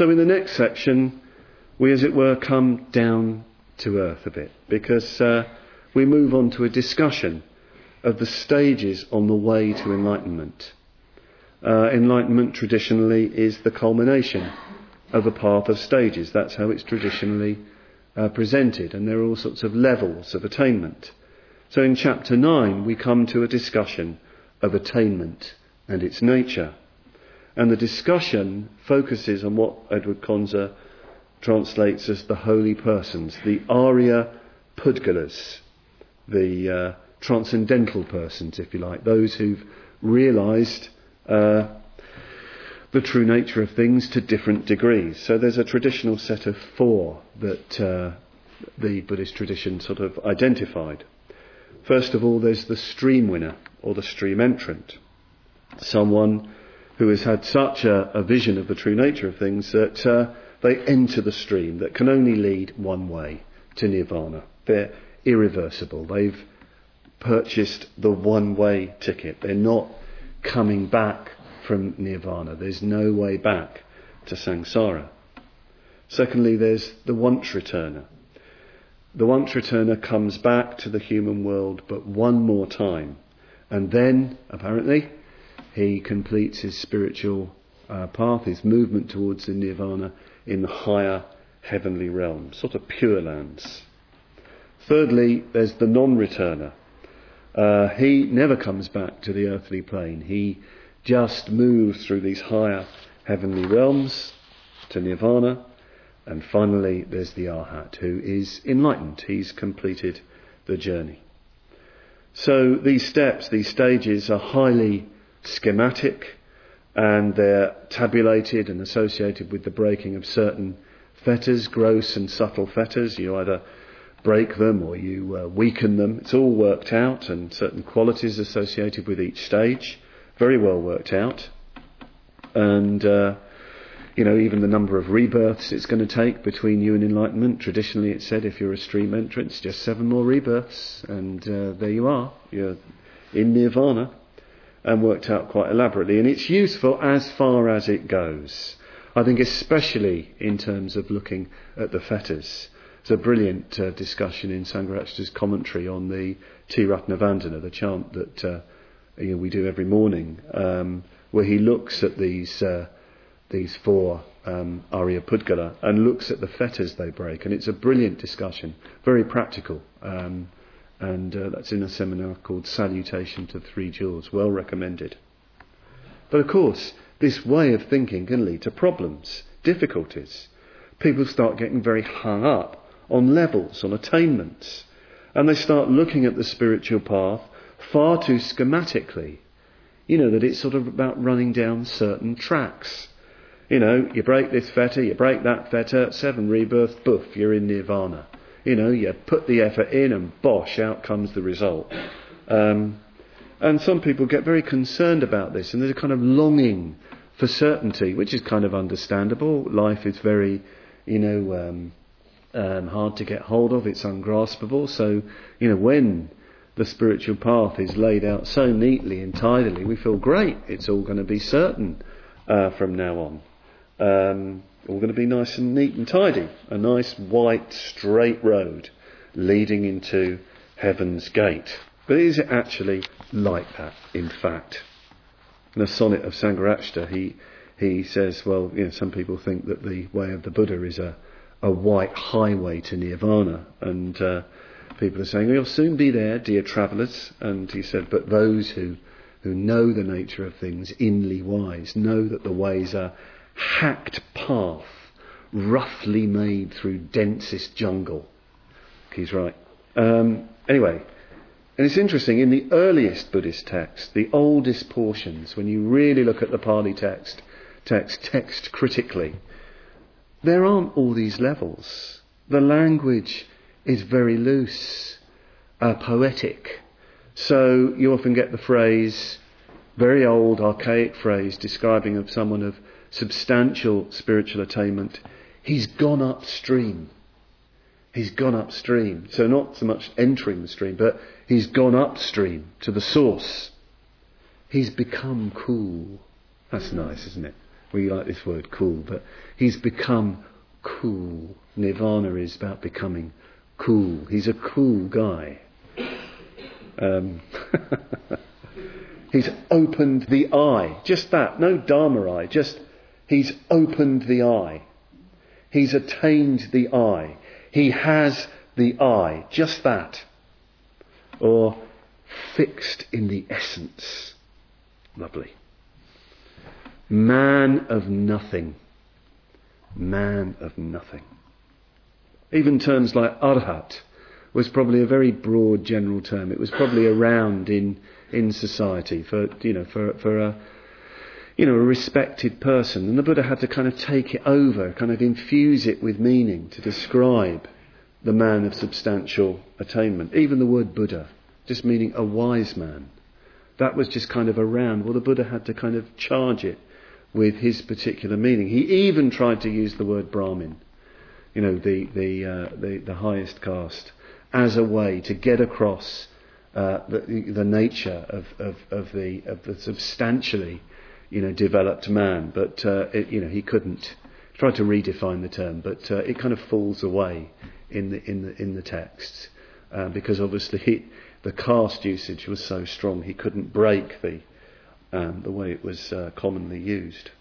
So in the next section, we, as it were, come down to earth a bit, because we move on to a discussion of the stages on the way to enlightenment. Enlightenment traditionally is the culmination of a path of stages. That's how it's traditionally presented, and there are all sorts of levels of attainment. So in chapter 9 we come to a discussion of attainment and its nature. And the discussion focuses on what Edward Conzer translates as the holy persons, the Arya Pudgalas, the transcendental persons, if you like, those who've realised the true nature of things to different degrees. So there's a traditional set of 4 that the Buddhist tradition sort of identified. First of all, there's the stream winner, or the stream entrant. Someone who has had such a vision of the true nature of things that they enter the stream that can only lead one way, to nirvana. They're irreversible. They've purchased the one-way ticket. They're not coming back from nirvana. There's no way back to samsara. Secondly, there's the once returner. The once returner comes back to the human world but one more time, and then, apparently, he completes his spiritual path, his movement towards the nirvana in the higher heavenly realms, sort of pure lands. Thirdly, there's the non-returner. He never comes back to the earthly plane. He just moves through these higher heavenly realms to nirvana. And finally, there's the Arhat, who is enlightened. He's completed the journey. So these steps, these stages are highly schematic, and they're tabulated and associated with the breaking of certain fetters, gross and subtle fetters. You either break them or you weaken them. It's all worked out, and certain qualities associated with each stage, very well worked out. And even the number of rebirths it's going to take between you and enlightenment. Traditionally it's said if you're a stream entrant, it's just 7 more rebirths, and there you are, you're in nirvana, and worked out quite elaborately. And it's useful as far as it goes. I think especially in terms of looking at the fetters. There's a brilliant discussion in Sangharakshita's commentary on the Tiratnavandana, the chant that we do every morning, where he looks at these 4 Arya Pudgala and looks at the fetters they break. And it's a brilliant discussion, very practical. And that's in a seminar called Salutation to 3 Jewels, well recommended. But of course, this way of thinking can lead to problems, difficulties. People start getting very hung up on levels, on attainments, and they start looking at the spiritual path far too schematically. That it's sort of about running down certain tracks. You break this fetter, you break that fetter, 7 rebirths, boof, you're in nirvana. You put the effort in and bosh, out comes the result. And some people get very concerned about this, and there's a kind of longing for certainty, which is kind of understandable. Life is very, hard to get hold of, it's ungraspable. So, when the spiritual path is laid out so neatly and tidily, we feel great, it's all going to be certain from now on. All going to be nice and neat and tidy. A nice white straight road leading into heaven's gate. But is it actually like that, in fact? In a sonnet of Sangharakshita, he says, some people think that the way of the Buddha is a white highway to nirvana, and people are saying, you'll soon be there, dear travellers. And he said, but those who know the nature of things, inly wise, know that the ways are hacked path, roughly made through densest jungle. He's right. Anyway, and it's interesting, in the earliest Buddhist texts, the oldest portions, when you really look at the Pali text critically, there aren't all these levels. The language is very loose, poetic. So you often get the phrase, very old, archaic phrase, describing of someone of substantial spiritual attainment, he's gone upstream. He's gone upstream. So not so much entering the stream, but he's gone upstream to the source. He's become cool. That's nice, isn't it? We like this word cool, but he's become cool. Nirvana is about becoming cool. He's a cool guy. He's opened the eye. Just that. No Dharma eye. Just he's opened the eye. He's attained the eye. He has the eye. Just that. Or fixed in the essence. Lovely. Man of nothing. Man of nothing. Even terms like arhat was probably a very broad general term. It was probably around in society for a respected person, and the Buddha had to kind of take it over, kind of infuse it with meaning to describe the man of substantial attainment. Even the word Buddha, just meaning a wise man, that was just kind of around. Well, the Buddha had to kind of charge it with his particular meaning. He even tried to use the word Brahmin, the highest caste, as a way to get across the nature of the substantially, developed man. But he couldn't. He tried to redefine the term, but it kind of falls away in the texts because obviously the caste usage was so strong. He couldn't break the way it was commonly used.